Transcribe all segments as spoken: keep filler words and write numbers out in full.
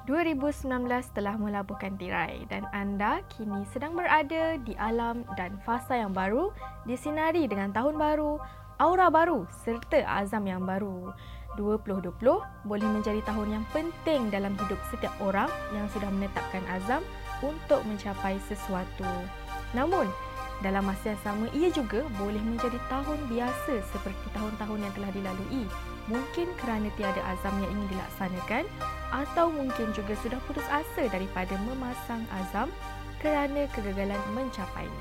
dua ribu sembilan belas telah melabuhkan tirai dan anda kini sedang berada di alam dan fasa yang baru, disinari dengan tahun baru, aura baru serta azam yang baru. dua ribu dua puluh boleh menjadi tahun yang penting dalam hidup setiap orang yang sudah menetapkan azam untuk mencapai sesuatu. Namun, dalam masa yang sama, ia juga boleh menjadi tahun biasa seperti tahun-tahun yang telah dilalui. Mungkin kerana tiada azam yang ingin dilaksanakan atau mungkin juga sudah putus asa daripada memasang azam kerana kegagalan mencapainya.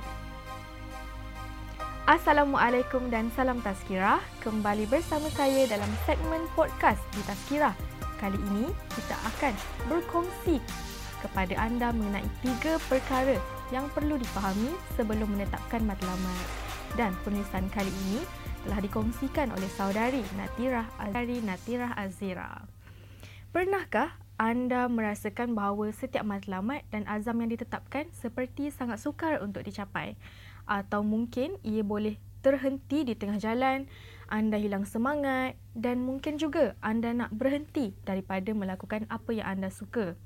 Assalamualaikum dan salam Tazkirah. Kembali bersama saya dalam segmen podcast di Tazkirah. Kali ini kita akan berkongsi kepada anda mengenai tiga perkara yang perlu dipahami sebelum menetapkan matlamat. Dan penulisan kali ini telah dikongsikan oleh saudari Natirah Azari Natirah Azira. Pernahkah anda merasakan bahawa setiap matlamat dan azam yang ditetapkan seperti sangat sukar untuk dicapai? Atau mungkin ia boleh terhenti di tengah jalan, anda hilang semangat dan mungkin juga anda nak berhenti daripada melakukan apa yang anda suka.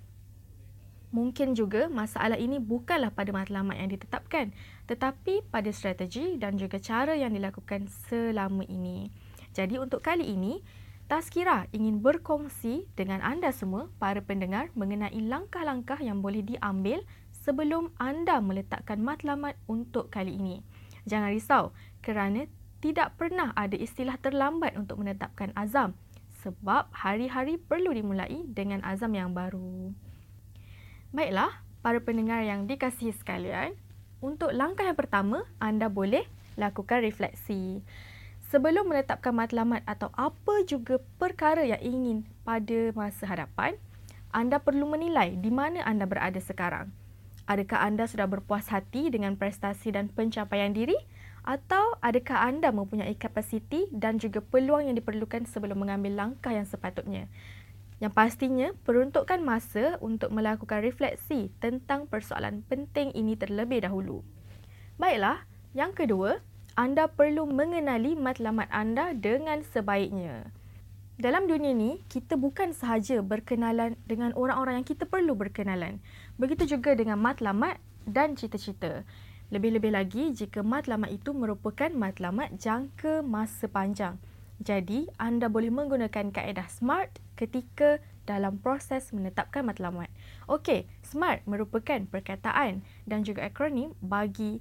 Mungkin juga masalah ini bukanlah pada matlamat yang ditetapkan, tetapi pada strategi dan juga cara yang dilakukan selama ini. Jadi untuk kali ini, Tazkirah ingin berkongsi dengan anda semua, para pendengar, mengenai langkah-langkah yang boleh diambil sebelum anda meletakkan matlamat untuk kali ini. Jangan risau kerana tidak pernah ada istilah terlambat untuk menetapkan azam, sebab hari-hari perlu dimulai dengan azam yang baru. Baiklah, para pendengar yang dikasihi sekalian, untuk langkah yang pertama, anda boleh lakukan refleksi. Sebelum menetapkan matlamat atau apa juga perkara yang ingin pada masa hadapan, anda perlu menilai di mana anda berada sekarang. Adakah anda sudah berpuas hati dengan prestasi dan pencapaian diri? Atau adakah anda mempunyai kapasiti dan juga peluang yang diperlukan sebelum mengambil langkah yang sepatutnya? Yang pastinya, peruntukkan masa untuk melakukan refleksi tentang persoalan penting ini terlebih dahulu. Baiklah, yang kedua, anda perlu mengenali matlamat anda dengan sebaiknya. Dalam dunia ni, kita bukan sahaja berkenalan dengan orang-orang yang kita perlu berkenalan. Begitu juga dengan matlamat dan cita-cita. Lebih-lebih lagi jika matlamat itu merupakan matlamat jangka masa panjang. Jadi, anda boleh menggunakan kaedah SMART ketika dalam proses menetapkan matlamat. Okey, SMART merupakan perkataan dan juga akronim bagi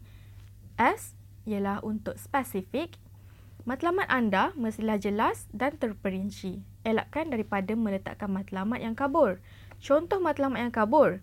S ialah untuk spesifik. Matlamat anda mestilah jelas dan terperinci. Elakkan daripada meletakkan matlamat yang kabur. Contoh matlamat yang kabur,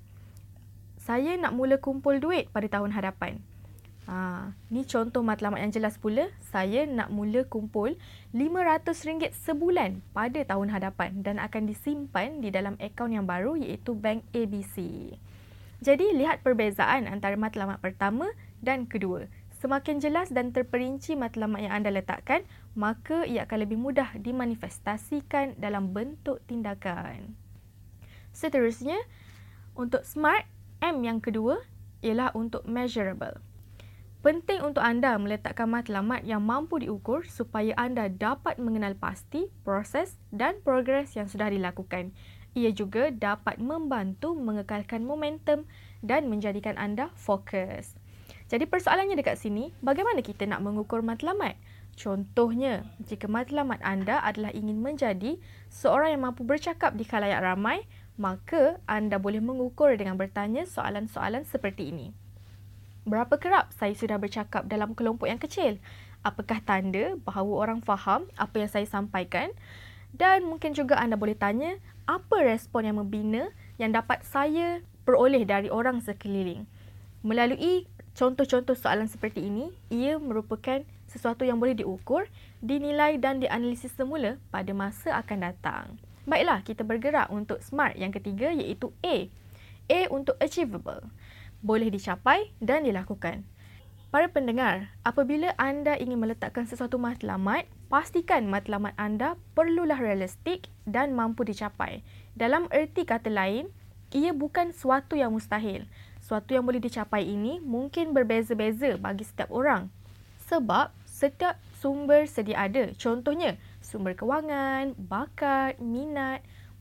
saya nak mula kumpul duit pada tahun hadapan. Ha, ni contoh matlamat yang jelas pula. Saya nak mula kumpul lima ratus ringgit sebulan pada tahun hadapan dan akan disimpan di dalam akaun yang baru iaitu Bank A B C. Jadi, lihat perbezaan antara matlamat pertama dan kedua. Semakin jelas dan terperinci matlamat yang anda letakkan, maka ia akan lebih mudah dimanifestasikan dalam bentuk tindakan. Seterusnya, untuk SMART, M yang kedua ialah untuk measurable. Penting untuk anda meletakkan matlamat yang mampu diukur supaya anda dapat mengenal pasti proses dan progres yang sudah dilakukan. Ia juga dapat membantu mengekalkan momentum dan menjadikan anda fokus. Jadi persoalannya dekat sini, bagaimana kita nak mengukur matlamat? Contohnya, jika matlamat anda adalah ingin menjadi seorang yang mampu bercakap di khalayak ramai, maka anda boleh mengukur dengan bertanya soalan-soalan seperti ini. Berapa kerap saya sudah bercakap dalam kelompok yang kecil? Apakah tanda bahawa orang faham apa yang saya sampaikan? Dan mungkin juga anda boleh tanya, apa respon yang membina yang dapat saya peroleh dari orang sekeliling? Melalui contoh-contoh soalan seperti ini, ia merupakan sesuatu yang boleh diukur, dinilai dan dianalisis semula pada masa akan datang. Baiklah, kita bergerak untuk SMART yang ketiga iaitu A. A untuk achievable. Boleh dicapai dan dilakukan. Para pendengar, apabila anda ingin meletakkan sesuatu matlamat, pastikan matlamat anda perlulah realistik dan mampu dicapai. Dalam erti kata lain, ia bukan suatu yang mustahil. Suatu yang boleh dicapai ini mungkin berbeza-beza bagi setiap orang. Sebab setiap sumber sedia ada. Contohnya, sumber kewangan, bakat, minat,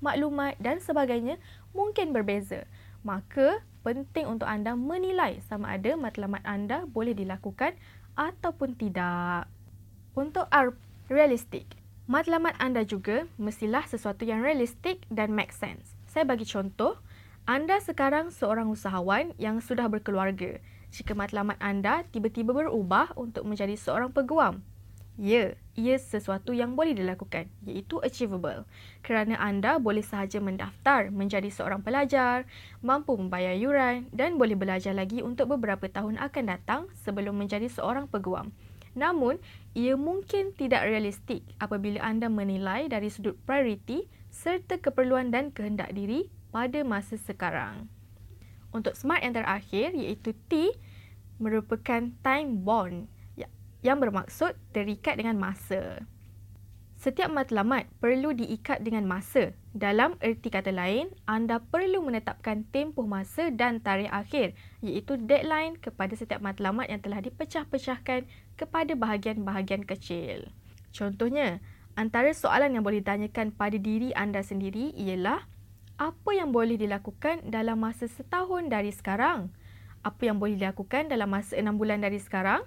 maklumat dan sebagainya mungkin berbeza. Maka, penting untuk anda menilai sama ada matlamat anda boleh dilakukan ataupun tidak. Untuk R, realistik. Matlamat anda juga mestilah sesuatu yang realistik dan make sense. Saya bagi contoh, anda sekarang seorang usahawan yang sudah berkeluarga. Jika matlamat anda tiba-tiba berubah untuk menjadi seorang peguam, ya, ia sesuatu yang boleh dilakukan, iaitu achievable. Kerana anda boleh sahaja mendaftar menjadi seorang pelajar, mampu membayar yuran dan boleh belajar lagi untuk beberapa tahun akan datang sebelum menjadi seorang peguam. Namun, ia mungkin tidak realistik apabila anda menilai dari sudut prioriti serta keperluan dan kehendak diri pada masa sekarang. Untuk SMART yang terakhir, iaitu T, merupakan time bound yang bermaksud terikat dengan masa. Setiap matlamat perlu diikat dengan masa. Dalam erti kata lain, anda perlu menetapkan tempoh masa dan tarikh akhir, iaitu deadline kepada setiap matlamat yang telah dipecah-pecahkan kepada bahagian-bahagian kecil. Contohnya, antara soalan yang boleh ditanyakan pada diri anda sendiri ialah, apa yang boleh dilakukan dalam masa setahun dari sekarang? Apa yang boleh dilakukan dalam masa enam bulan dari sekarang?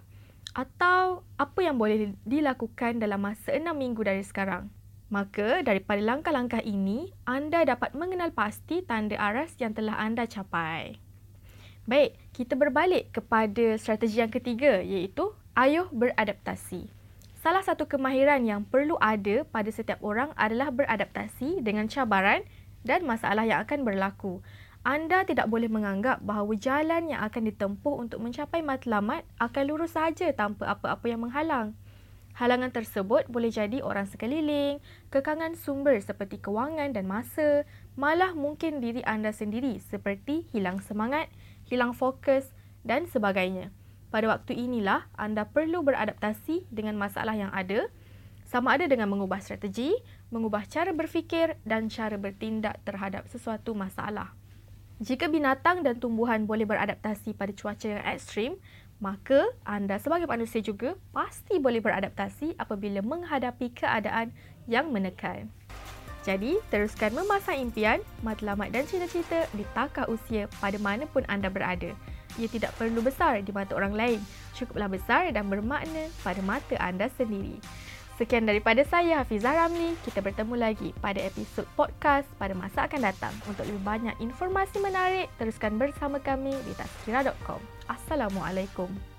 Atau apa yang boleh dilakukan dalam masa enam minggu dari sekarang? Maka, daripada langkah-langkah ini, anda dapat mengenal pasti tanda aras yang telah anda capai. Baik, kita berbalik kepada strategi yang ketiga, iaitu ayuh beradaptasi. Salah satu kemahiran yang perlu ada pada setiap orang adalah beradaptasi dengan cabaran dan masalah yang akan berlaku. Anda tidak boleh menganggap bahawa jalan yang akan ditempuh untuk mencapai matlamat akan lurus sahaja tanpa apa-apa yang menghalang. Halangan tersebut boleh jadi orang sekeliling, kekangan sumber seperti kewangan dan masa, malah mungkin diri anda sendiri seperti hilang semangat, hilang fokus dan sebagainya. Pada waktu inilah anda perlu beradaptasi dengan masalah yang ada, sama ada dengan mengubah strategi, mengubah cara berfikir dan cara bertindak terhadap sesuatu masalah. Jika binatang dan tumbuhan boleh beradaptasi pada cuaca yang ekstrim, maka anda sebagai manusia juga pasti boleh beradaptasi apabila menghadapi keadaan yang menekan. Jadi, teruskan memasang impian, matlamat dan cita-cita di takah usia pada mana pun anda berada. Ia tidak perlu besar di mata orang lain, cukuplah besar dan bermakna pada mata anda sendiri. Sekian daripada saya, Hafizah Ramli. Kita bertemu lagi pada episod podcast pada masa akan datang. Untuk lebih banyak informasi menarik, teruskan bersama kami di tazkirah dot com. Assalamualaikum.